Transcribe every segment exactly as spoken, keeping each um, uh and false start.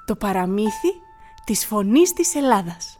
Το παραμύθι της Φωνής της Ελλάδας.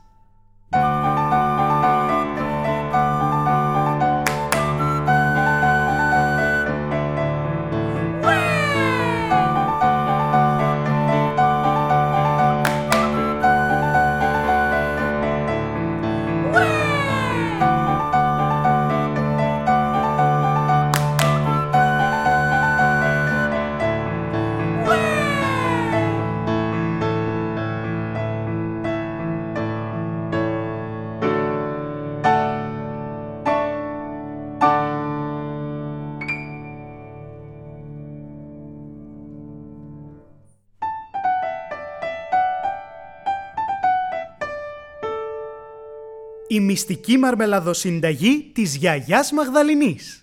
Η μυστική μαρμελαδοσυνταγή της γιαγιάς Μαγδαληνής.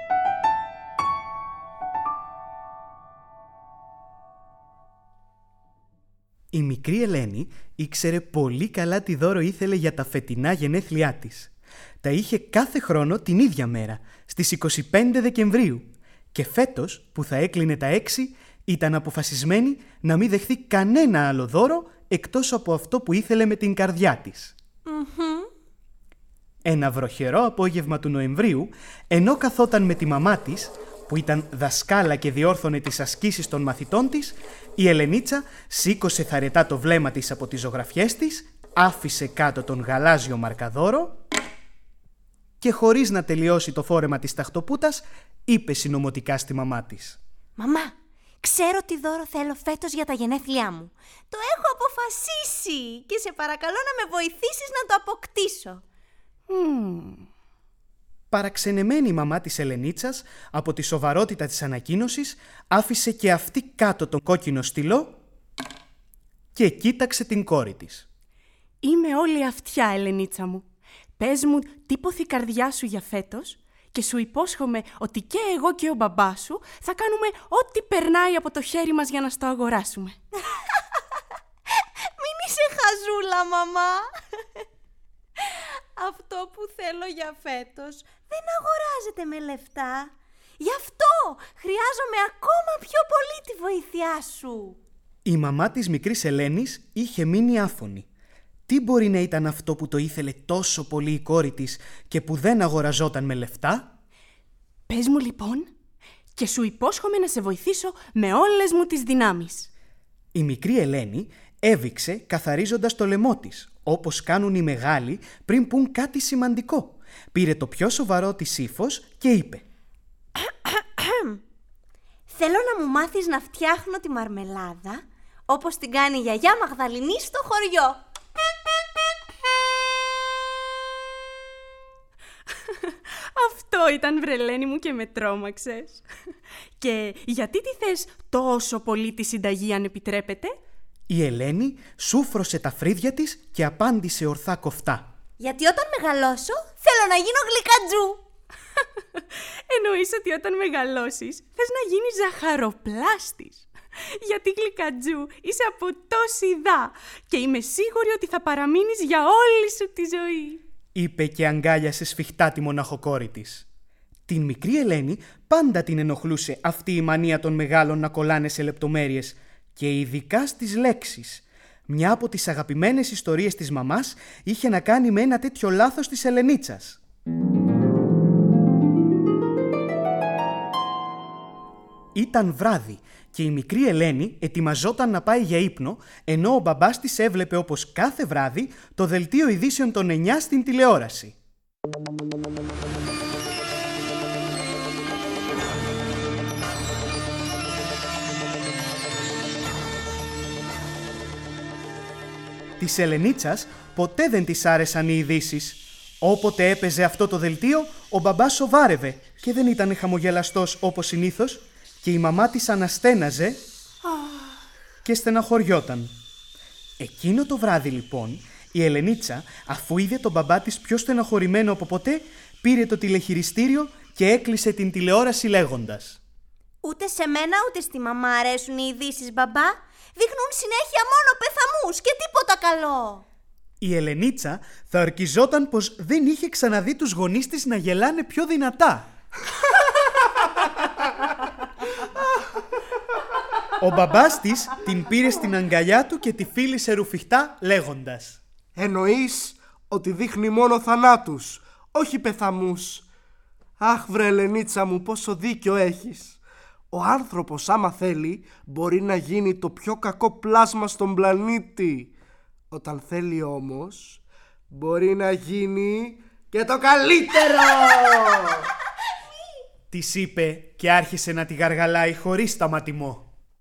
Η μικρή Ελένη ήξερε πολύ καλά τι δώρο ήθελε για τα φετινά γενέθλιά της. Τα είχε κάθε χρόνο την ίδια μέρα, στις είκοσι πέντε Δεκεμβρίου, και φέτος, που θα έκλεινε τα έξι, ήταν αποφασισμένη να μην δεχθεί κανένα άλλο δώρο εκτός από αυτό που ήθελε με την καρδιά της. Mm-hmm. Ένα βροχερό απόγευμα του Νοεμβρίου, ενώ καθόταν με τη μαμά της, που ήταν δασκάλα και διόρθωνε τις ασκήσεις των μαθητών της, η Ελενίτσα σήκωσε θαρετά το βλέμμα της από τις ζωγραφιές της, άφησε κάτω τον γαλάζιο μαρκαδόρο και χωρίς να τελειώσει το φόρεμα της ταχτοπούτας, είπε συνωμοτικά στη μαμά της: «Μαμά, ξέρω τι δώρο θέλω φέτος για τα γενέθλιά μου. Το έχω αποφασίσει και σε παρακαλώ να με βοηθήσεις να το αποκτήσω». Mm. Παραξενεμένη η μαμά της Ελενίτσας από τη σοβαρότητα της ανακοίνωσης, άφησε και αυτή κάτω τον κόκκινο στυλό και κοίταξε την κόρη της. «Είμαι όλη αυτιά, Ελενίτσα μου. Πες μου τι ποθεί η καρδιά σου για φέτος και σου υπόσχομαι ότι και εγώ και ο μπαμπάς σου θα κάνουμε ό,τι περνάει από το χέρι μας για να στο αγοράσουμε». Μην είσαι χαζούλα, μαμά. Αυτό που θέλω για φέτος δεν αγοράζεται με λεφτά. Γι' αυτό χρειάζομαι ακόμα πιο πολύ τη βοήθειά σου. Η μαμά της μικρής Ελένης είχε μείνει άφωνη. Τι μπορεί να ήταν αυτό που το ήθελε τόσο πολύ η κόρη της και που δεν αγοραζόταν με λεφτά? «Πες μου λοιπόν και σου υπόσχομαι να σε βοηθήσω με όλες μου τις δυνάμεις». Η μικρή Ελένη έβηξε καθαρίζοντας το λαιμό της, όπως κάνουν οι μεγάλοι πριν πουν κάτι σημαντικό. Πήρε το πιο σοβαρό της ύφος και είπε: «Θέλω να μου μάθεις να φτιάχνω τη μαρμελάδα όπως την κάνει η γιαγιά Μαγδαληνή στο χωριό». Αυτό ήταν, βρελένη μου, και με τρόμαξες. Και γιατί τη θες τόσο πολύ τη συνταγή, αν επιτρέπετε? Η Ελένη σούφρωσε τα φρύδια της και απάντησε ορθά κοφτά: «Γιατί όταν μεγαλώσω θέλω να γίνω γλυκατζού». Εννοείς ότι όταν μεγαλώσεις θες να γίνεις ζαχαροπλάστης? Γιατί γλυκατζού είσαι από τόση δά και είμαι σίγουρη ότι θα παραμείνεις για όλη σου τη ζωή», είπε και αγκάλιασε σφιχτά τη μοναχοκόρη της. Την μικρή Ελένη πάντα την ενοχλούσε αυτή η μανία των μεγάλων να κολλάνε σε λεπτομέρειες και ειδικά στις λέξεις. Μια από τις αγαπημένες ιστορίες της μαμάς είχε να κάνει με ένα τέτοιο λάθος της Ελενίτσας. Ήταν βράδυ και η μικρή Ελένη ετοιμαζόταν να πάει για ύπνο, ενώ ο μπαμπάς της έβλεπε όπως κάθε βράδυ το δελτίο ειδήσεων των εννιά στην τηλεόραση. Της Ελενίτσας ποτέ δεν της άρεσαν οι ειδήσεις. Όποτε έπαιζε αυτό το δελτίο, ο μπαμπάς σοβάρευε και δεν ήταν χαμογελαστός όπως συνήθως και η μαμά της αναστέναζε και στεναχωριόταν. Εκείνο το βράδυ λοιπόν, η Ελενίτσα, αφού είδε τον μπαμπά της πιο στεναχωρημένο από ποτέ, πήρε το τηλεχειριστήριο και έκλεισε την τηλεόραση λέγοντας: «Ούτε σε μένα ούτε στη μαμά αρέσουν οι ειδήσεις, μπαμπά. Δείχνουν συνέχεια μόνο πεθαμούς και τίποτα καλό». Η Ελενίτσα θα ορκιζόταν πως δεν είχε ξαναδεί τους γονείς της να γελάνε πιο δυνατά. Ο μπαμπάς της την πήρε στην αγκαλιά του και τη φίλησε ρουφιχτά λέγοντας: «Εννοείς ότι δείχνει μόνο θανάτους, όχι πεθαμούς. Αχ βρε Ελενίτσα μου, πόσο δίκιο έχεις. Ο άνθρωπος άμα θέλει μπορεί να γίνει το πιο κακό πλάσμα στον πλανήτη. Όταν θέλει όμως μπορεί να γίνει και το καλύτερο!» της είπε και άρχισε να τη γαργαλάει χωρίς σταματημό.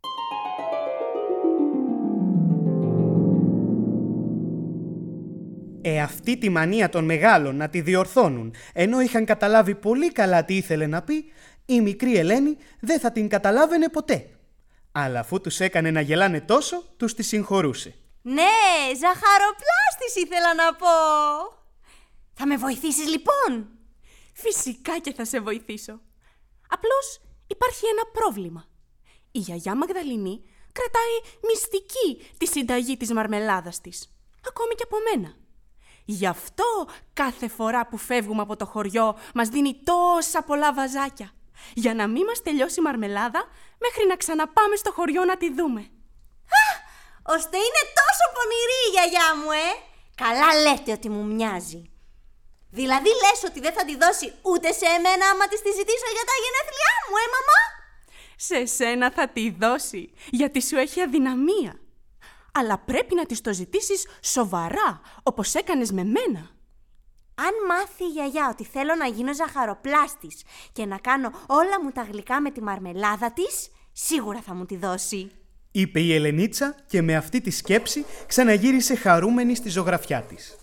Ε, αυτή τη μανία των μεγάλων να τη διορθώνουν, ενώ είχαν καταλάβει πολύ καλά τι ήθελε να πει, η μικρή Ελένη δεν θα την καταλάβαινε ποτέ. Αλλά αφού τους έκανε να γελάνε τόσο, τους τη συγχωρούσε. Ναι, ζαχαροπλάστης ήθελα να πω. Θα με βοηθήσεις λοιπόν? Φυσικά και θα σε βοηθήσω. Απλώς υπάρχει ένα πρόβλημα. Η γιαγιά Μαγδαληνή κρατάει μυστική τη συνταγή της μαρμελάδας της. Ακόμη και από μένα. Γι' αυτό κάθε φορά που φεύγουμε από το χωριό μας δίνει τόσα πολλά βαζάκια. Για να μην μας τελειώσει η μαρμελάδα μέχρι να ξαναπάμε στο χωριό να τη δούμε. Α, ώστε είναι τόσο πονηρή η γιαγιά μου, ε! Καλά λέτε ότι μου μοιάζει. Δηλαδή λες ότι δεν θα τη δώσει ούτε σε εμένα άμα της τη ζητήσω για τα γενέθλιά μου, ε μαμά? Σε σένα θα τη δώσει, γιατί σου έχει αδυναμία. Αλλά πρέπει να της το ζητήσεις σοβαρά, όπως έκανες με μένα. Αν μάθει η γιαγιά ότι θέλω να γίνω ζαχαροπλάστης και να κάνω όλα μου τα γλυκά με τη μαρμελάδα της, σίγουρα θα μου τη δώσει, είπε η Ελενίτσα και με αυτή τη σκέψη ξαναγύρισε χαρούμενη στη ζωγραφιά της.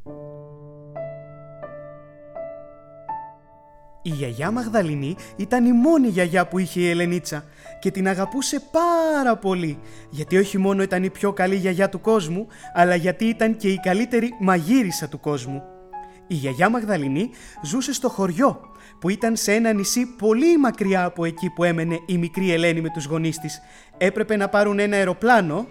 Η γιαγιά Μαγδαληνή ήταν η μόνη γιαγιά που είχε η Ελενίτσα και την αγαπούσε πάρα πολύ, γιατί όχι μόνο ήταν η πιο καλή γιαγιά του κόσμου, αλλά γιατί ήταν και η καλύτερη μαγείρισα του κόσμου. Η γιαγιά Μαγδαληνή ζούσε στο χωριό, που ήταν σε ένα νησί πολύ μακριά από εκεί που έμενε η μικρή Ελένη με τους γονείς της. Έπρεπε να πάρουν ένα αεροπλάνο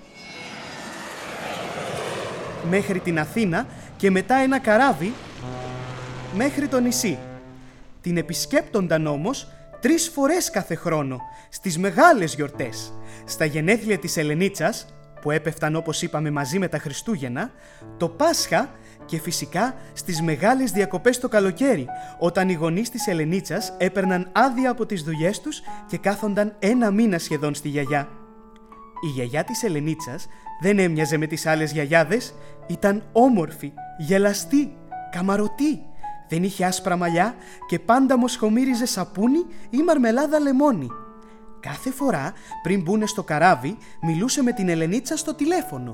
μέχρι την Αθήνα και μετά ένα καράβι μέχρι το νησί. Την επισκέπτονταν όμως τρεις φορές κάθε χρόνο, στις μεγάλες γιορτές, στα γενέθλια της Ελενίτσας, που έπεφταν όπως είπαμε μαζί με τα Χριστούγεννα, το Πάσχα και φυσικά στις μεγάλες διακοπές το καλοκαίρι, όταν οι γονείς της Ελενίτσας έπαιρναν άδεια από τις δουλειές τους και κάθονταν ένα μήνα σχεδόν στη γιαγιά. Η γιαγιά της Ελενίτσας δεν έμοιαζε με τις άλλες γιαγιάδες, ήταν όμορφη, γελαστή, καμαρωτή. Δεν είχε άσπρα μαλλιά και πάντα μοσχομύριζε σαπούνι ή μαρμελάδα λεμόνι. Κάθε φορά πριν μπουνε στο καράβι μιλούσε με την Ελενίτσα στο τηλέφωνο.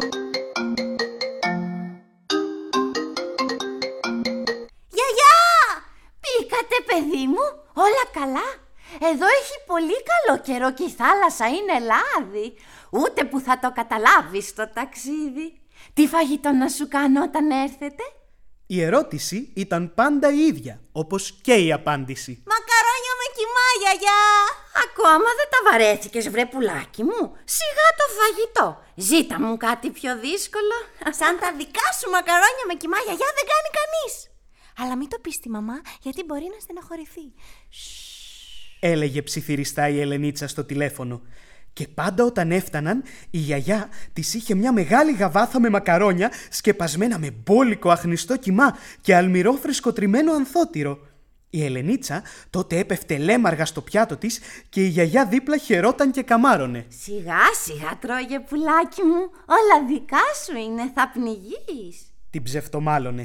Γιαγιά! Πήκατε παιδί μου, όλα καλά? Εδώ έχει πολύ καλό καιρό και η θάλασσα είναι λάδι. Ούτε που θα το καταλάβεις το ταξίδι. Τι φαγητό να σου κάνω όταν έρθετε? Η ερώτηση ήταν πάντα η ίδια, όπως και η απάντηση. Μακαρόνια με κιμά, γιαγιά! Ακόμα δεν τα βαρέθηκες, βρε πουλάκι μου. Σιγά το φαγητό. Ζήτα μου κάτι πιο δύσκολο. Σαν τα δικά σου μακαρόνια με κιμά, γιαγιά, δεν κάνει κανείς. Αλλά μην το πεις στη μαμά, γιατί μπορεί να στεναχωρηθεί. Έλεγε ψιθυριστά η Ελενίτσα στο τηλέφωνο. Και πάντα όταν έφταναν, η γιαγιά της είχε μια μεγάλη γαβάθα με μακαρόνια σκεπασμένα με μπόλικο αχνιστό κιμά και αλμυρό φρεσκοτριμμένο ανθότυρο. Η Ελενίτσα τότε έπεφτε λέμαργα στο πιάτο της και η γιαγιά δίπλα χαιρόταν και καμάρωνε. Σιγά σιγά τρώγε πουλάκι μου, όλα δικά σου είναι, θα πνιγείς. Την ψευτομάλωνε.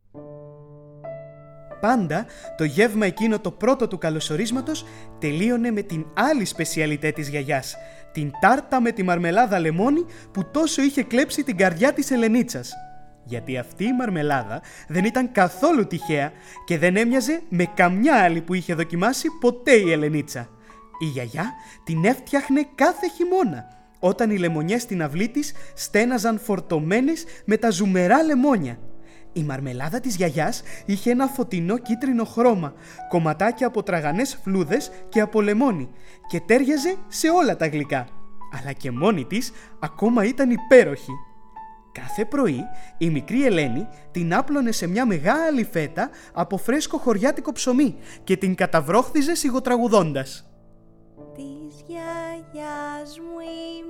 Πάντα το γεύμα εκείνο το πρώτο του καλωσορίσματος τελείωνε με την άλλη σπεσιαλιτέ της γιαγιάς, την τάρτα με τη μαρμελάδα λεμόνι που τόσο είχε κλέψει την καρδιά της Ελενίτσας. Γιατί αυτή η μαρμελάδα δεν ήταν καθόλου τυχαία και δεν έμοιαζε με καμιά άλλη που είχε δοκιμάσει ποτέ η Ελενίτσα. Η γιαγιά την έφτιαχνε κάθε χειμώνα, όταν οι λεμονιές στην αυλή της στέναζαν φορτωμένες με τα ζουμερά λεμόνια. Η μαρμελάδα της γιαγιάς είχε ένα φωτεινό κίτρινο χρώμα, κομματάκια από τραγανές φλούδες και από λεμόνι και τέριαζε σε όλα τα γλυκά. Αλλά και μόνη της ακόμα ήταν υπέροχη. Κάθε πρωί η μικρή Ελένη την άπλωνε σε μια μεγάλη φέτα από φρέσκο χωριάτικο ψωμί και την καταβρόχθιζε σιγοτραγουδώντας. Τις γιαγιάς μου η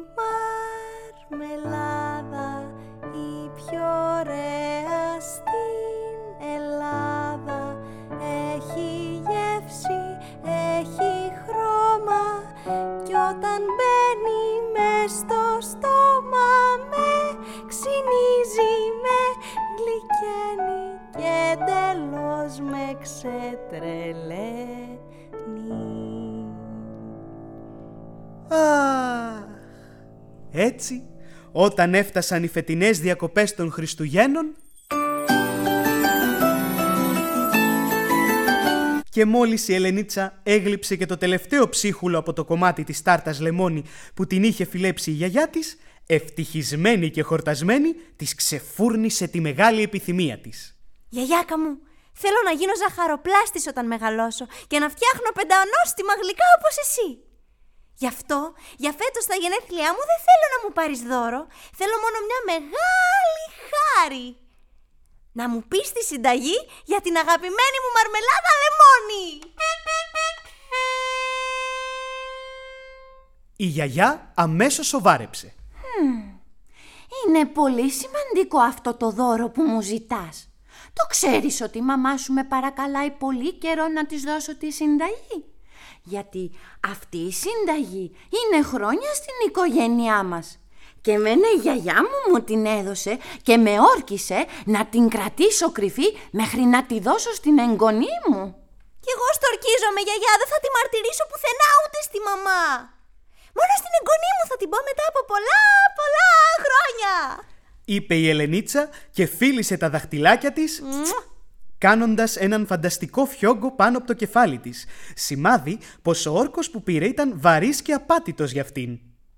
μαρμελάδα, η πιο ωραία στην Ελλάδα. Έχει γεύση, έχει χρώμα, κι όταν μπαίνει μες στο στόμα με ξυνίζει, με γλυκαίνει και εντελώς με ξετρελαίνει. Α, έτσι, όταν έφτασαν οι φετινές διακοπές των Χριστουγέννων και μόλις η Ελενίτσα έγλειψε και το τελευταίο ψίχουλο από το κομμάτι της τάρτας λεμόνι που την είχε φιλέψει η γιαγιά της, ευτυχισμένη και χορτασμένη, της ξεφούρνησε τη μεγάλη επιθυμία της. Γιαγιάκα μου, θέλω να γίνω ζαχαροπλάστης όταν μεγαλώσω και να φτιάχνω πεντανόστιμα γλυκά όπως εσύ. Γι' αυτό, για φέτος τα γενέθλιά μου δεν θέλω να μου πάρεις δώρο. Θέλω μόνο μια μεγάλη χάρη. Να μου πεις τη συνταγή για την αγαπημένη μου μαρμελάδα λεμόνι. Η γιαγιά αμέσως σοβάρεψε. Hm. Είναι πολύ σημαντικό αυτό το δώρο που μου ζητάς. Το ξέρεις ότι η μαμά σου με παρακαλάει πολύ καιρό να της δώσω τη συνταγή. Γιατί αυτή η συνταγή είναι χρόνια στην οικογένειά μας. Και εμένα η γιαγιά μου μου την έδωσε και με όρκισε να την κρατήσω κρυφή μέχρι να τη δώσω στην εγγονή μου. Κι εγώ στορκίζομαι, γιαγιά, δεν θα τη μαρτυρήσω πουθενά ούτε στη μαμά. Μόνο στην εγγονή μου θα την πω μετά από πολλά πολλά χρόνια, είπε η Ελενίτσα και φίλησε τα δαχτυλάκια της, κάνοντας έναν φανταστικό φιόγκο πάνω από το κεφάλι της, σημάδι πως ο όρκος που πήρε ήταν βαρύς και απάτητος για αυτήν.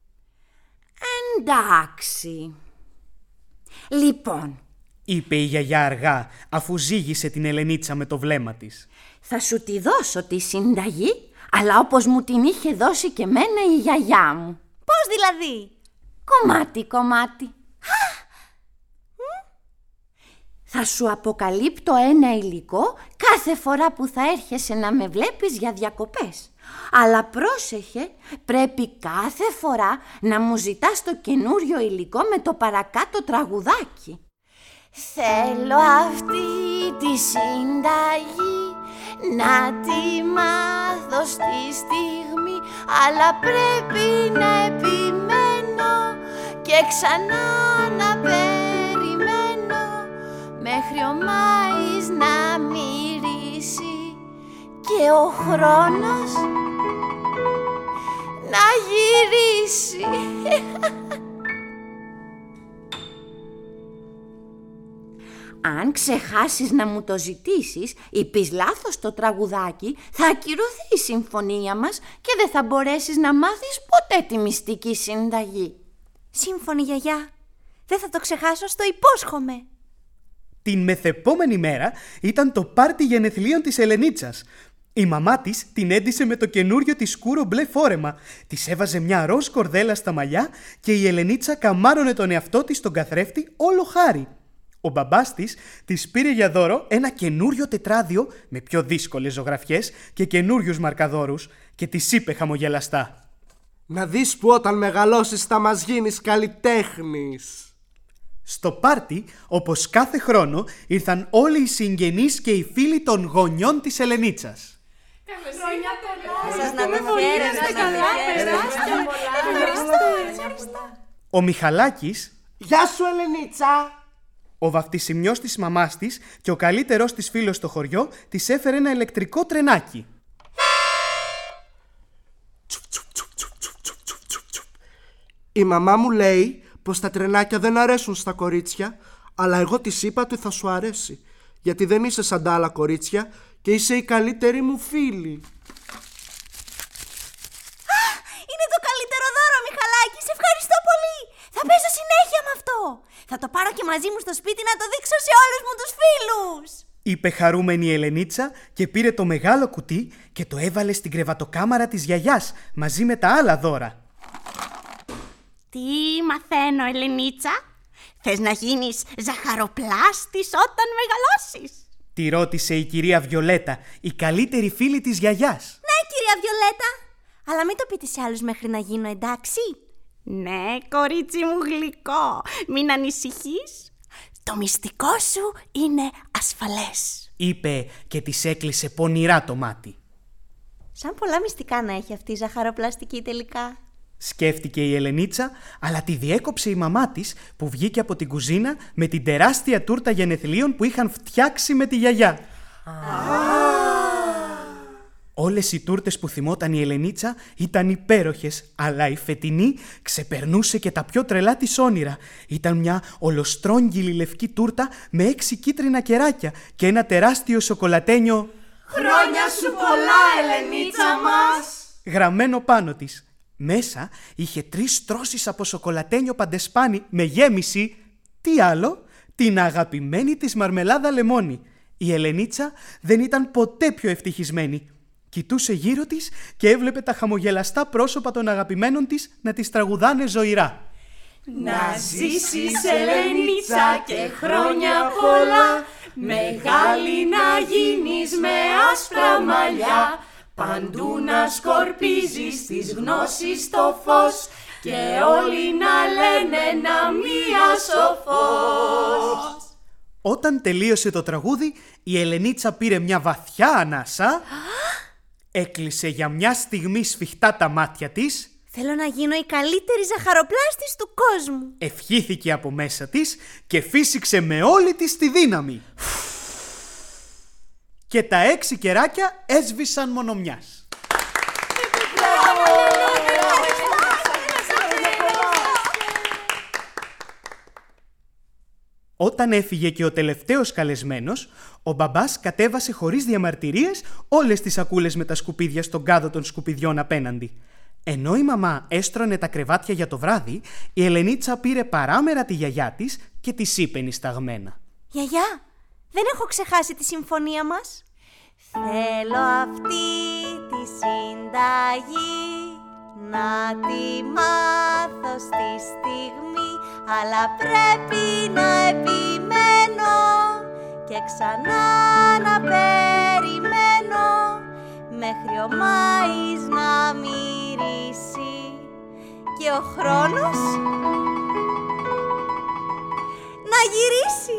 Εντάξει. Λοιπόν, είπε η γιαγιά αργά, αφού ζήγησε την Ελενίτσα με το βλέμμα της. Θα σου τη δώσω τη συνταγή, αλλά όπως μου την είχε δώσει και μένα η γιαγιά μου. Πώς δηλαδή? Κομμάτι, κομμάτι. Θα σου αποκαλύπτω ένα υλικό κάθε φορά που θα έρχεσαι να με βλέπεις για διακοπές. Αλλά πρόσεχε, πρέπει κάθε φορά να μου ζητάς το καινούριο υλικό με το παρακάτω τραγουδάκι. Θέλω αυτή τη συνταγή να τη μάθω στη στιγμή, αλλά πρέπει να επιμένω και ξανά να περιμένω μέχρι ο Μάης να μυρίσει και ο χρόνος να γυρίσει. Αν ξεχάσεις να μου το ζητήσεις ή πεις λάθος το τραγουδάκι, θα ακυρωθεί η συμφωνία μας και δεν θα μπορέσεις να μάθεις ποτέ τη μυστική συνταγή. Σύμφωνη, γιαγιά. Δεν θα το ξεχάσω, στο υπόσχομαι. Την μεθεπόμενη μέρα ήταν το πάρτι γενεθλίων της Ελενίτσας. Η μαμά της την έντυσε με το καινούριο της σκούρο μπλε φόρεμα. Της έβαζε μια ροζ κορδέλα στα μαλλιά και η Ελενίτσα καμάρωνε τον εαυτό της στον καθρέφτη όλο χάρη. Ο μπαμπάς της της πήρε για δώρο ένα καινούριο τετράδιο με πιο δύσκολες ζωγραφιές και καινούριους μαρκαδόρους και της είπε χαμογελαστά: «Να δεις που όταν μεγαλώσεις θα μας γίνεις καλλιτέχνης». Στο πάρτι, όπως κάθε χρόνο, ήρθαν όλοι οι συγγενείς και οι φίλοι των γονιών της Ελενίτσας. Χρόνια πολλά! Σας να το χαίρεστε καλά, ευχαριστώ! Ο Μιχαλάκης, «Γεια σου, Ελενίτσα!» ο βαφτισιμιός της μαμάς της και ο καλύτερός της φίλος στο χωριό, της έφερε ένα ηλεκτρικό τρενάκι. Η μαμά μου λέει πως τα τρενάκια δεν αρέσουν στα κορίτσια, αλλά εγώ της είπα ότι θα σου αρέσει, γιατί δεν είσαι σαν τα άλλα κορίτσια και είσαι η καλύτερη μου φίλη. Είναι το καλύτερο δώρο, Μιχαλάκη, σε ευχαριστώ πολύ. Θα παίζω συνέχεια με αυτό. Θα το πάρω και μαζί μου στο σπίτι να το δείξω σε όλους μου τους φίλους, είπε χαρούμενη η Ελενίτσα και πήρε το μεγάλο κουτί και το έβαλε στην κρεβατοκάμαρα της γιαγιάς μαζί με τα άλλα δώρα. Τι μαθαίνω, Ελενίτσα? Θες να γίνεις ζαχαροπλάστης όταν μεγαλώσεις? Τη ρώτησε η κυρία Βιολέτα, η καλύτερη φίλη της γιαγιάς. Ναι, κυρία Βιολέτα. Αλλά μην το πείτε σε άλλους μέχρι να γίνω, εντάξει? Ναι, κορίτσι μου γλυκό, μην ανησυχείς. Το μυστικό σου είναι ασφαλές, είπε και της έκλεισε πονηρά το μάτι. Σαν πολλά μυστικά να έχει αυτή η ζαχαροπλαστική τελικά. Σκέφτηκε η Ελενίτσα, αλλά τη διέκοψε η μαμά της που βγήκε από την κουζίνα με την τεράστια τούρτα γενεθλίων που είχαν φτιάξει με τη γιαγιά. Όλες οι τούρτες που θυμόταν η Ελενίτσα ήταν υπέροχες, αλλά η φετινή ξεπερνούσε και τα πιο τρελά της όνειρα. Ήταν μια ολοστρόγγυλη λευκή τούρτα με έξι κίτρινα κεράκια και ένα τεράστιο σοκολατένιο «Χρόνια σου πολλά, Ελενίτσα μας!» γραμμένο πάνω της. Μέσα είχε τρεις τρώσεις από σοκολατένιο παντεσπάνι με γέμιση, τι άλλο, την αγαπημένη της μαρμελάδα λεμόνι. Η Ελενίτσα δεν ήταν ποτέ πιο ευτυχισμένη. Κοιτούσε γύρω της και έβλεπε τα χαμογελαστά πρόσωπα των αγαπημένων της να τις τραγουδάνε ζωηρά. «Να ζήσεις, Ελενίτσα, και χρόνια πολλά, μεγάλη να γίνεις με άσπρα μαλλιά, παντού να σκορπίζεις της γνώσης το φως και όλοι να λένε να μία σοφός». Όταν τελείωσε το τραγούδι, η Ελενίτσα πήρε μια βαθιά ανάσα, έκλεισε για μια στιγμή σφιχτά τα μάτια της. Θέλω να γίνω η καλύτερη ζαχαροπλάστης του κόσμου. Ευχήθηκε από μέσα της και φύσηξε με όλη της τη δύναμη. Και τα έξι κεράκια έσβησαν μονομιάς. Όταν έφυγε και ο τελευταίος καλεσμένος, ο μπαμπάς κατέβασε χωρίς διαμαρτυρίες όλες τις σακούλες με τα σκουπίδια στον κάδο των σκουπιδιών απέναντι. Ενώ η μαμά έστρωνε τα κρεβάτια για το βράδυ, η Ελενίτσα πήρε παράμερα τη γιαγιά της και της είπε νησταγμένα: «Γιαγιά, δεν έχω ξεχάσει τη συμφωνία μας. Θέλω αυτή τη συνταγή να τη μάθω στη στιγμή, αλλά πρέπει να επιμένω και ξανά να περιμένω μέχρι ο Μάης να μυρίσει και ο χρόνος να γυρίσει».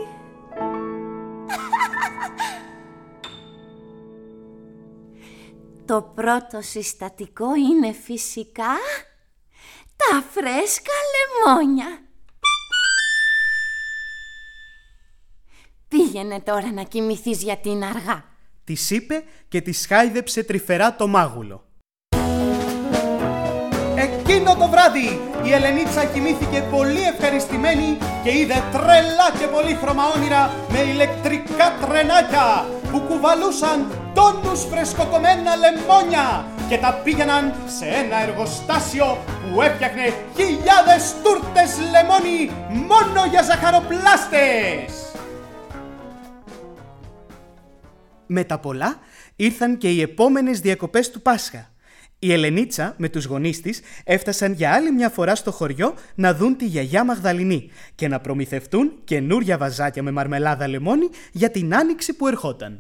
Το πρώτο συστατικό είναι φυσικά τα φρέσκα λεμόνια. Πήγαινε τώρα να κοιμηθείς γιατί είναι αργά, της είπε και της χάιδεψε τρυφερά το μάγουλο. Εκείνο το βράδυ η Ελενίτσα κοιμήθηκε πολύ ευχαριστημένη και είδε τρελά και πολύχρωμα όνειρα με ηλεκτρικά τρενάκια που κουβαλούσαν τόνους φρεσκοκομμένα λεμόνια και τα πήγαιναν σε ένα εργοστάσιο που έφτιαχνε χιλιάδες τούρτες λεμόνι μόνο για ζαχαροπλάστες. Με τα πολλά ήρθαν και οι επόμενες διακοπές του Πάσχα. Η Ελενίτσα με τους γονείς της έφτασαν για άλλη μια φορά στο χωριό να δουν τη γιαγιά Μαγδαληνή και να προμηθευτούν καινούρια βαζάκια με μαρμελάδα λεμόνι για την άνοιξη που ερχόταν.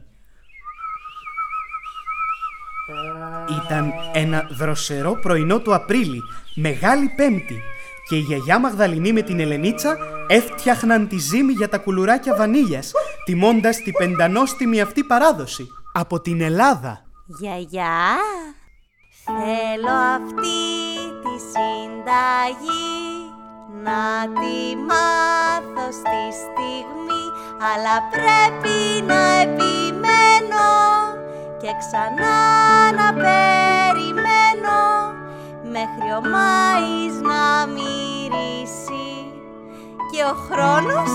Ήταν ένα δροσερό πρωινό του Απρίλη, Μεγάλη Πέμπτη, και η γιαγιά Μαγδαληνή με την Ελενίτσα έφτιαχναν τη ζύμη για τα κουλουράκια βανίλιας, τιμώντας την πεντανόστιμη αυτή παράδοση από την Ελλάδα. Γιαγιά, θέλω αυτή τη συνταγή να τη μάθω στη στιγμή, αλλά πρέπει να επιμένω και ξανά να περιμένω μέχρι ο Μάης να μυρίσει και ο χρόνος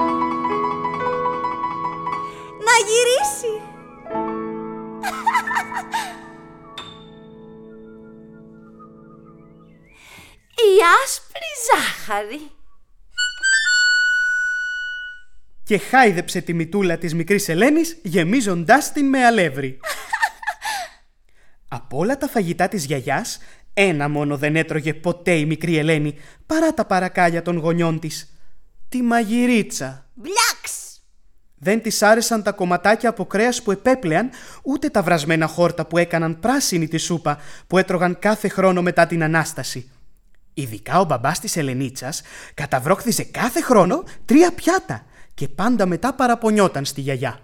να γυρίσει. Η άσπρη ζάχαρη. Και χάιδεψε τη μητούλα της μικρής Ελένης γεμίζοντάς την με αλεύρι. Από όλα τα φαγητά της γιαγιάς, ένα μόνο δεν έτρωγε ποτέ η μικρή Ελένη παρά τα παρακάλια των γονιών της. Τη μαγειρίτσα. Μπλιάξ! Δεν της άρεσαν τα κομματάκια από κρέας που επέπλεαν, ούτε τα βρασμένα χόρτα που έκαναν πράσινη τη σούπα που έτρωγαν κάθε χρόνο μετά την Ανάσταση. Ειδικά ο μπαμπάς της Ελενίτσας καταβρόχθιζε κάθε χρόνο τρία πιάτα και πάντα μετά παραπονιόταν στη γιαγιά.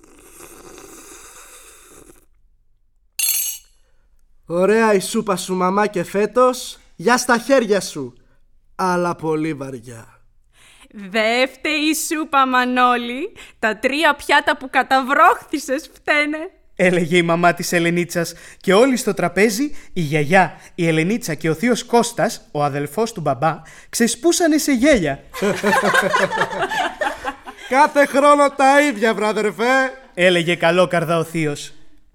Ωραία η σούπα σου, μαμά, και φέτος για στα χέρια σου, αλλά πολύ βαριά. Δε φταίει η σούπα, Μανώλη. Τα τρία πιάτα που καταβρόχθισες φταίνε. Έλεγε η μαμά της Ελενίτσας και όλοι στο τραπέζι, η γιαγιά, η Ελενίτσα και ο θείος Κώστας, ο αδελφός του μπαμπά, ξεσπούσανε σε γέλια. Κάθε χρόνο τα ίδια, βράδερφε, έλεγε καλόκαρδα ο θείος.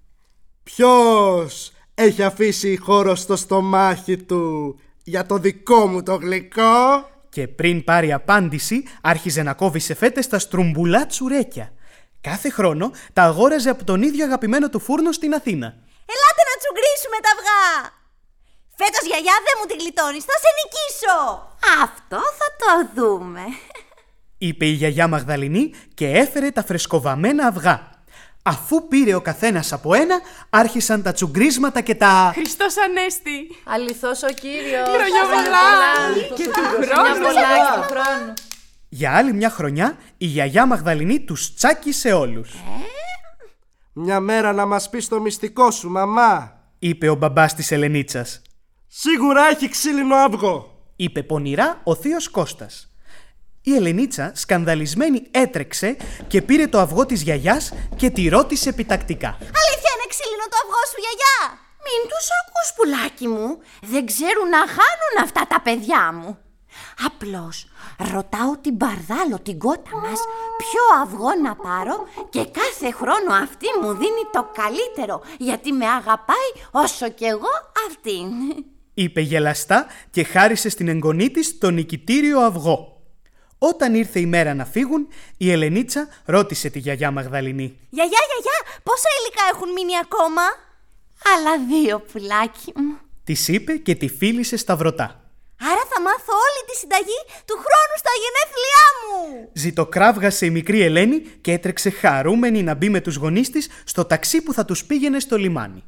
Ποιος έχει αφήσει χώρο στο στομάχι του για το δικό μου το γλυκό? Και πριν πάρει απάντηση, άρχιζε να κόβει σε φέτες τα στρουμπουλά τσουρέκια. Κάθε χρόνο τα αγόραζε από τον ίδιο αγαπημένο του φούρνο στην Αθήνα. Ελάτε να τσουγκρίσουμε τα αυγά. Φέτος, γιαγιά, δεν μου τη γλιτώνεις, θα σε νικήσω. Αυτό θα το δούμε, είπε η γιαγιά Μαγδαληνή και έφερε τα φρεσκοβαμμένα αυγά. Αφού πήρε ο καθένας από ένα, άρχισαν τα τσουγκρίσματα και τα... Χριστός Ανέστη! Αληθώς ο Κύριος! Χρόνια πολλά! Και του χρόνου! Για άλλη μια χρονιά, η γιαγιά Μαγδαληνή τους τσάκισε όλους. Ε? Μια μέρα να μας πεις το μυστικό σου, μαμά, είπε ο μπαμπάς της Ελενίτσας. Σίγουρα έχει ξύλινο αυγό, είπε πονηρά ο θείος Κώστας. Η Ελενίτσα, σκανδαλισμένη, έτρεξε και πήρε το αυγό της γιαγιάς και τη ρώτησε επιτακτικά. Αλήθεια είναι ξύλινο το αυγό σου, γιαγιά? Μην τους ακούς, πουλάκι μου. Δεν ξέρουν να χάνουν αυτά τα παιδιά μου. Απλώς ρωτάω την Παρδάλο, την κότα μας, ποιο αυγό να πάρω και κάθε χρόνο αυτή μου δίνει το καλύτερο, γιατί με αγαπάει όσο κι εγώ αυτήν, είπε γελαστά και χάρισε στην εγγονή της το νικητήριο αυγό. Όταν ήρθε η μέρα να φύγουν, η Ελενίτσα ρώτησε τη γιαγιά Μαγδαληνή. Γιαγιά, γιαγιά, πόσα υλικά έχουν μείνει ακόμα? Άλλα δύο, πουλάκι μου, της είπε και τη φίλησε σταυρωτά. Άρα θα μάθω όλη τη συνταγή του χρόνου στα γενέθλιά μου. Ζητοκράβγασε η μικρή Ελένη και έτρεξε χαρούμενη να μπει με τους γονείς της στο ταξί που θα τους πήγαινε στο λιμάνι.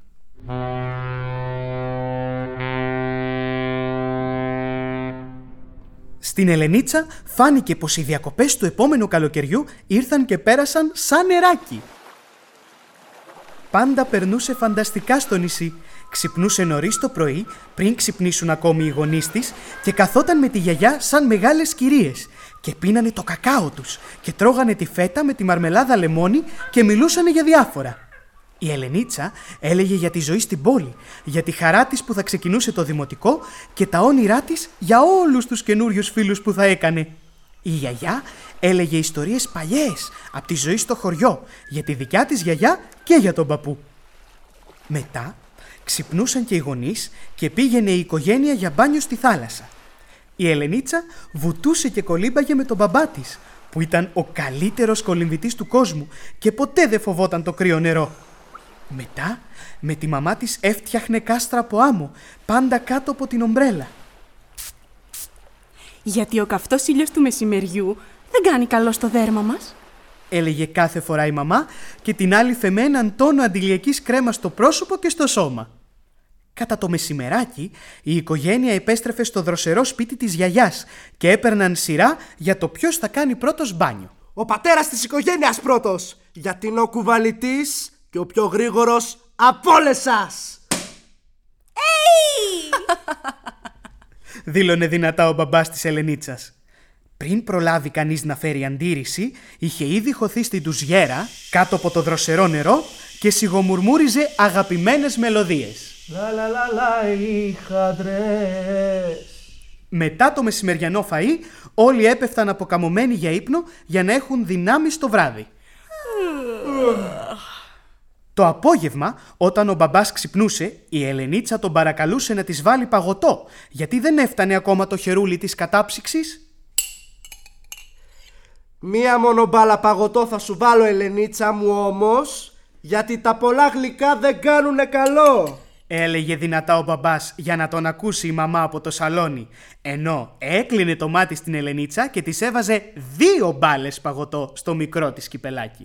Στην Ελενίτσα φάνηκε πως οι διακοπές του επόμενου καλοκαιριού ήρθαν και πέρασαν σαν νεράκι. Πάντα περνούσε φανταστικά στο νησί. Ξυπνούσε νωρίς το πρωί, πριν ξυπνήσουν ακόμη οι γονείς της, και καθόταν με τη γιαγιά σαν μεγάλες κυρίες και πίνανε το κακάο τους και τρώγανε τη φέτα με τη μαρμελάδα λεμόνι και μιλούσανε για διάφορα. Η Ελενίτσα έλεγε για τη ζωή στην πόλη, για τη χαρά της που θα ξεκινούσε το δημοτικό και τα όνειρά της για όλους τους καινούριους φίλους που θα έκανε. Η γιαγιά έλεγε ιστορίες παλιές από τη ζωή στο χωριό, για τη δικιά της γιαγιά και για τον παππού. Μετά ξυπνούσαν και οι γονείς και πήγαινε η οικογένεια για μπάνιο στη θάλασσα. Η Ελενίτσα βουτούσε και κολύμπαγε με τον μπαμπά της, που ήταν ο καλύτερος κολυμβητής του κόσμου και ποτέ δεν φοβόταν το κρύο νερό. Μετά, με τη μαμά της έφτιαχνε κάστρα από άμμο, πάντα κάτω από την ομπρέλα. Γιατί ο καυτός ήλιος του μεσημεριού δεν κάνει καλό στο δέρμα μας, έλεγε κάθε φορά η μαμά και την άλλη φεμέ έναν τόνο αντιλιακής κρέμας στο πρόσωπο και στο σώμα. Κατά το μεσημεράκι, η οικογένεια επέστρεφε στο δροσερό σπίτι της γιαγιάς και έπαιρναν σειρά για το ποιος θα κάνει πρώτος μπάνιο. Ο πατέρας της οικογένειας πρώτος, γιατί είναι ο κουβαλητής και ο πιο γρήγορος από όλες σας. δήλωνε δυνατά ο μπαμπάς της Ελενίτσας. Πριν προλάβει κανείς να φέρει αντίρρηση, είχε ήδη χωθεί στην τουζιέρα κάτω από το δροσερό νερό και σιγομουρμούριζε αγαπημένες μελωδίες. Λα λα λα λα οι χαντρές. Μετά το μεσημεριανό φαΐ, όλοι έπεφταν αποκαμωμένοι για ύπνο για να έχουν δυνάμεις το βράδυ. Το απόγευμα, όταν ο μπαμπάς ξυπνούσε, η Ελενίτσα τον παρακαλούσε να της βάλει παγωτό, γιατί δεν έφτανε ακόμα το χερούλι της κατάψυξης. Μία μόνο μπάλα παγωτό θα σου βάλω, Ελενίτσα μου, όμως, γιατί τα πολλά γλυκά δεν κάνουνε καλό. έλεγε δυνατά ο μπαμπάς για να τον ακούσει η μαμά από το σαλόνι, ενώ έκλεινε το μάτι στην Ελενίτσα και της έβαζε δύο μπάλες παγωτό στο μικρό της κυπελάκι.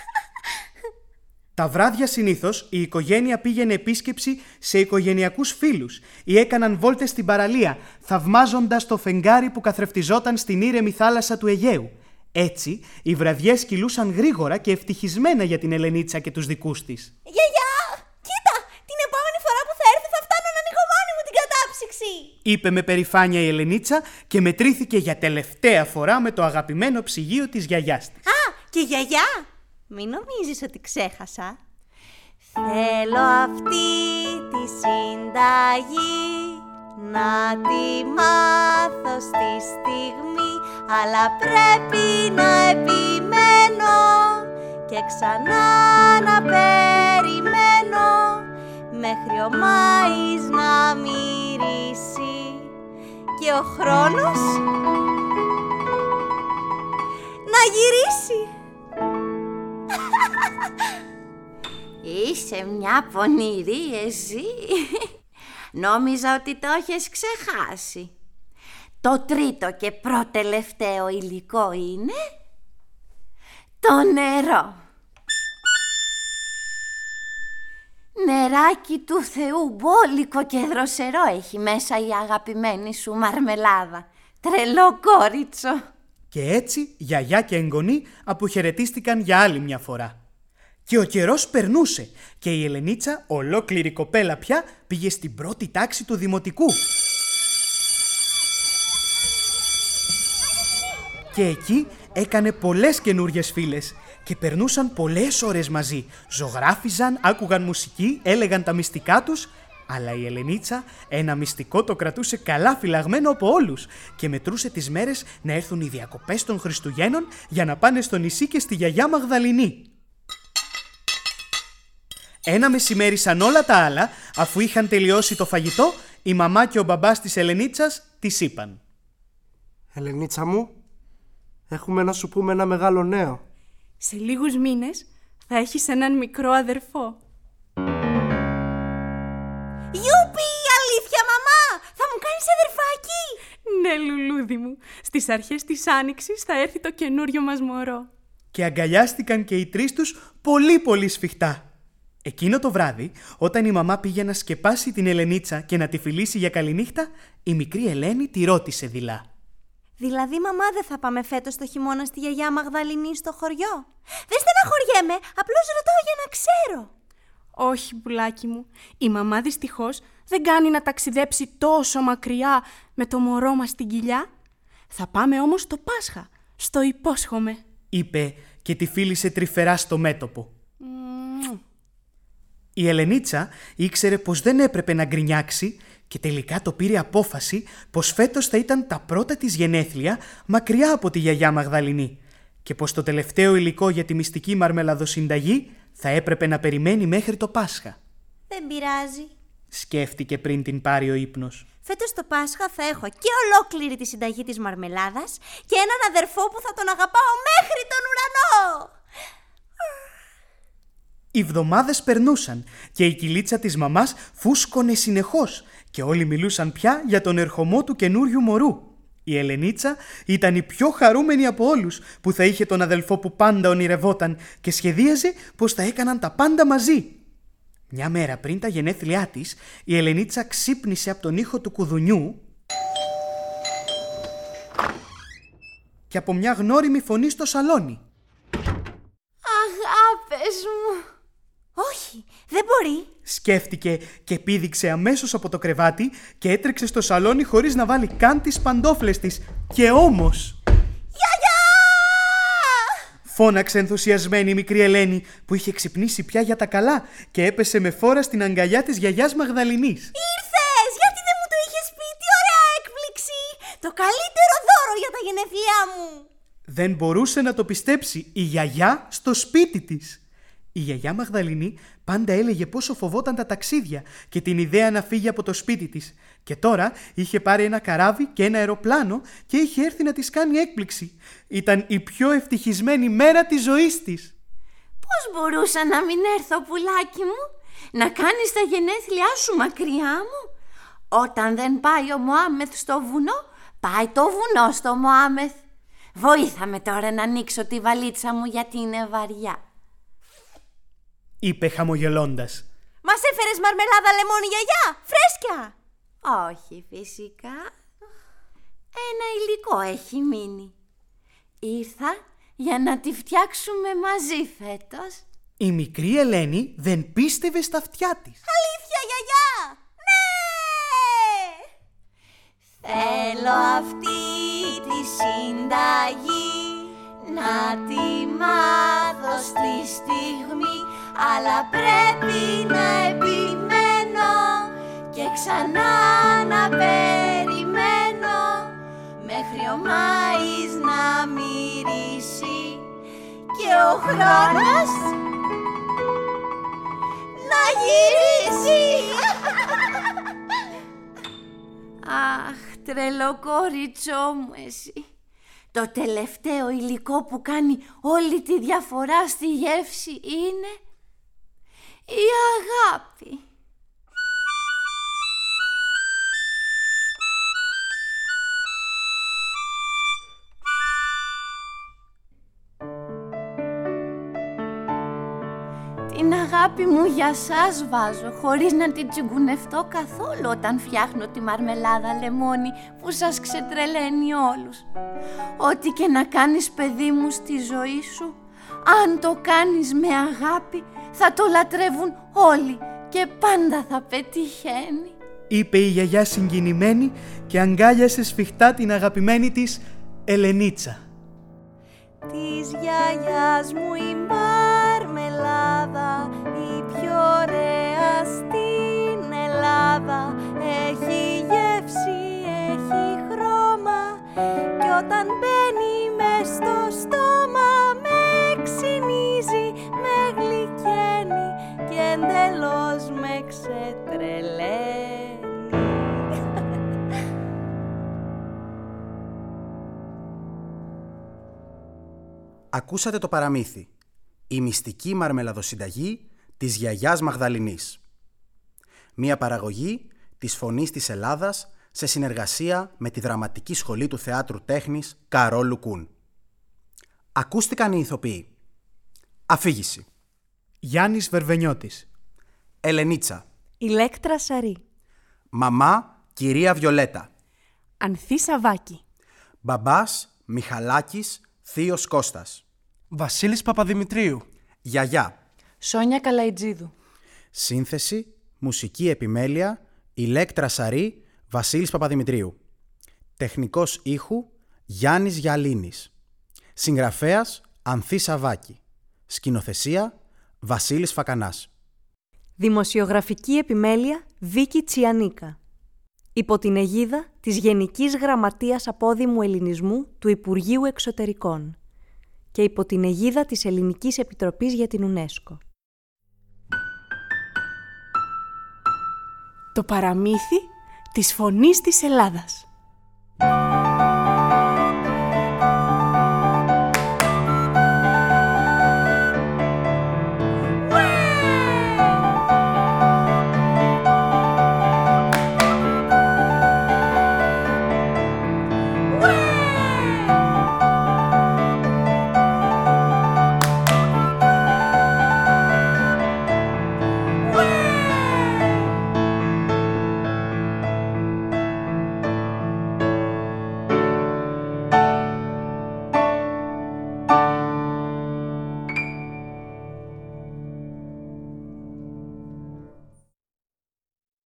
Τα βράδια συνήθως η οικογένεια πήγαινε επίσκεψη σε οικογενειακούς φίλους ή έκαναν βόλτες στην παραλία, θαυμάζοντας το φεγγάρι που καθρεφτιζόταν στην ήρεμη θάλασσα του Αιγαίου. Έτσι, οι βραδιές κυλούσαν γρήγορα και ευτυχισμένα για την Ελενίτσα και τους δικούς της. Γιαγιά, κοίτα! Την επόμενη φορά που θα έρθει θα φτάνω να ανοίγω μόνη μου την κατάψυξη! Είπε με περηφάνεια η Ελενίτσα και μετρήθηκε για τελευταία φορά με το αγαπημένο ψυγείο της γιαγιάς της. Α, και γιαγιά! Μην νομίζεις ότι ξέχασα. Θέλω αυτή τη συνταγή να τη μάθω στη στιγμή, αλλά πρέπει να επιμένω και ξανά να περιμένω μέχρι ο Μάης να μυρίσει και ο χρόνος να γυρίσει. Είσαι μια πονηρή εσύ. Νόμιζα ότι το έχεις ξεχάσει. Το τρίτο και προτελευταίο υλικό είναι το νερό. Νεράκι του Θεού, μπόλικο και δροσερό έχει μέσα η αγαπημένη σου μαρμελάδα. Τρελό κόριτσο. Και έτσι γιαγιά και εγγονή αποχαιρετίστηκαν για άλλη μια φορά. Και ο καιρός περνούσε και η Ελενίτσα, ολόκληρη κοπέλα πια, πήγε στην πρώτη τάξη του δημοτικού. Και εκεί έκανε πολλές καινούριες φίλες και περνούσαν πολλές ώρες μαζί. Ζωγράφιζαν, άκουγαν μουσική, έλεγαν τα μυστικά τους, αλλά η Ελενίτσα ένα μυστικό το κρατούσε καλά φυλαγμένο από όλους και μετρούσε τις μέρες να έρθουν οι διακοπές των Χριστουγέννων για να πάνε στο νησί και στη γιαγιά Μαγδαληνή. Ένα μεσημέρι σαν όλα τα άλλα, αφού είχαν τελειώσει το φαγητό, η μαμά και ο μπαμπάς της Ελενίτσας της είπαν: Ελενίτσα μου, έχουμε να σου πούμε ένα μεγάλο νέο. Σε λίγους μήνες θα έχεις έναν μικρό αδερφό. Γιούπι, αλήθεια μαμά! Θα μου κάνεις αδερφάκι! Ναι, λουλούδι μου. Στις αρχές της Άνοιξης θα έρθει το καινούριο μας μωρό. Και αγκαλιάστηκαν και οι τρεις τους πολύ πολύ σφιχτά. Εκείνο το βράδυ, όταν η μαμά πήγε να σκεπάσει την Ελενίτσα και να τη φιλήσει για καληνύχτα, η μικρή Ελένη τη ρώτησε δειλά: Δηλαδή, μαμά, δεν θα πάμε φέτος το χειμώνα στη γιαγιά Μαγδαληνή στο χωριό? Δεν στεναχωριέμαι, απλώς ρωτάω για να ξέρω. Όχι, πουλάκι μου. Η μαμά δυστυχώς δεν κάνει να ταξιδέψει τόσο μακριά με το μωρό μας στην κοιλιά. Θα πάμε όμως το Πάσχα, στο υπόσχομαι, είπε και τη φίλησε τρυφερά στο μέτωπο. Mm. Η Ελενίτσα ήξερε πως δεν έπρεπε να γκρινιάξει και τελικά το πήρε απόφαση πως φέτος θα ήταν τα πρώτα της γενέθλια μακριά από τη γιαγιά Μαγδαληνή και πως το τελευταίο υλικό για τη μυστική μαρμελαδοσυνταγή θα έπρεπε να περιμένει μέχρι το Πάσχα. Δεν πειράζει, σκέφτηκε πριν την πάρει ο ύπνος. Φέτος το Πάσχα θα έχω και ολόκληρη τη συνταγή της μαρμελάδας και έναν αδερφό που θα τον αγαπάω μέχρι τον ουρανό. Οι εβδομάδες περνούσαν και η κυλίτσα της μαμάς φούσκωνε συνεχώς και όλοι μιλούσαν πια για τον ερχομό του καινούριου μωρού. Η Ελενίτσα ήταν η πιο χαρούμενη από όλους που θα είχε τον αδελφό που πάντα ονειρευόταν και σχεδίαζε πως θα έκαναν τα πάντα μαζί. Μια μέρα πριν τα γενέθλιά της, η Ελενίτσα ξύπνησε από τον ήχο του κουδουνιού και από μια γνώριμη φωνή στο σαλόνι. Αγάπες μου! Όχι, δεν μπορεί. Σκέφτηκε και πήδηξε αμέσως από το κρεβάτι και έτρεξε στο σαλόνι χωρίς να βάλει καν τις παντόφλες της. Και όμως... Γιαγιά! Φώναξε ενθουσιασμένη η μικρή Ελένη που είχε ξυπνήσει πια για τα καλά και έπεσε με φόρα στην αγκαλιά της γιαγιάς Μαγδαληνής. Ήρθες! Γιατί δεν μου το είχες πει? Τι ωραία έκπληξη! Το καλύτερο δώρο για τα γενέθλιά μου! Δεν μπορούσε να το πιστέψει η γιαγιά στο σπίτι της. Η γιαγιά Μαγδαληνή πάντα έλεγε πόσο φοβόταν τα ταξίδια και την ιδέα να φύγει από το σπίτι της. Και τώρα είχε πάρει ένα καράβι και ένα αεροπλάνο και είχε έρθει να της κάνει έκπληξη. Ήταν η πιο ευτυχισμένη μέρα της ζωής της. Πώς μπορούσα να μην έρθω, πουλάκι μου? Να κάνεις τα γενέθλιά σου μακριά μου? Όταν δεν πάει ο Μωάμεθ στο βουνό, πάει το βουνό στο Μωάμεθ. Βοήθαμε τώρα να ανοίξω τη βαλίτσα μου γιατί είναι βαριά, είπε χαμογελώντας. Μας έφερες μαρμελάδα λεμόνι, γιαγιά, φρέσκια? Όχι φυσικά. Ένα υλικό έχει μείνει. Ήρθα για να τη φτιάξουμε μαζί φέτος. Η μικρή Ελένη δεν πίστευε στα αυτιά της. Αλήθεια, γιαγιά? Ναι! Θέλω αυτή τη συνταγή να τη μάθω στη στιγμή, αλλά πρέπει να επιμένω και ξανά να περιμένω μέχρι ο Μάης να μυρίσει και ο χρόνος να γυρίσει. Αχ, τρελοκόριτσό μου εσύ. Το τελευταίο υλικό που κάνει όλη τη διαφορά στη γεύση είναι η αγάπη. Την αγάπη μου για σας βάζω, χωρίς να την τσιγκουνευτώ καθόλου όταν φτιάχνω τη μαρμελάδα λεμόνι που σας ξετρελαίνει όλους. Ό,τι και να κάνεις, παιδί μου, στη ζωή σου, αν το κάνεις με αγάπη, θα το λατρεύουν όλοι και πάντα θα πετυχαίνει, είπε η γιαγιά συγκινημένη και αγκάλιασε σφιχτά την αγαπημένη της Ελενίτσα. Της γιαγιάς μου η μαρμελάδα, η πιο ωραία στην Ελλάδα. Έχει γεύση, έχει χρώμα κι όταν μπαίνει μες στο στόμα με ξυνίζει, με γλυκαίνει και εντελώς με ξετρελαίνει. Ακούσατε το παραμύθι «Η μυστική μαρμελαδοσυνταγή της γιαγιάς Μαγδαληνής». Μία παραγωγή της Φωνής της Ελλάδας σε συνεργασία με τη Δραματική Σχολή του Θεάτρου Τέχνης Καρόλου Κούν. Ακούστηκαν οι ηθοποιοί: Αφήγηση Γιάννης Βερβενιώτης, Ελενίτσα, Ηλέκτρα Σαρή, μαμά κυρία Βιολέτα, Ανθή Σαββάκη, μπαμπάς Μιχαλάκης θείος Κώστας, Βασίλης Παπαδημητρίου, γιαγιά Σόνια Καλαϊτζίδου. Σύνθεση, μουσική επιμέλεια Ηλέκτρα Σαρή, Βασίλης Παπαδημητρίου. Τεχνικός ήχου Γιάννης Γιαλίνης. Συγγραφέας Ανθή Σαββάκη. Σκηνοθεσία Βασίλης Φακανάς. Δημοσιογραφική επιμέλεια Βίκη Τσιανίκα. Υπό την αιγίδα της Γενικής Γραμματείας Απόδημου Ελληνισμού του Υπουργείου Εξωτερικών και υπό την αιγίδα της Ελληνικής Επιτροπής για την UNESCO. Το παραμύθι της Φωνής της Ελλάδας.